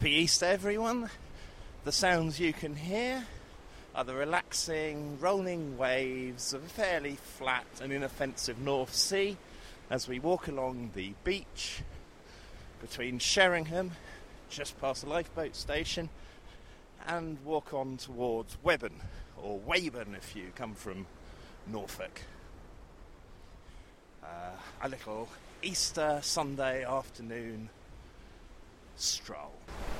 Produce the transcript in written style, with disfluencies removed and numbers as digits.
Happy Easter, everyone. The sounds you can hear are the relaxing, rolling waves of a fairly flat and inoffensive North Sea as we walk along the beach between Sheringham, just past the lifeboat station, and walk on towards Webburn, or Weyburn if you come from Norfolk. A little Easter Sunday afternoon stroll.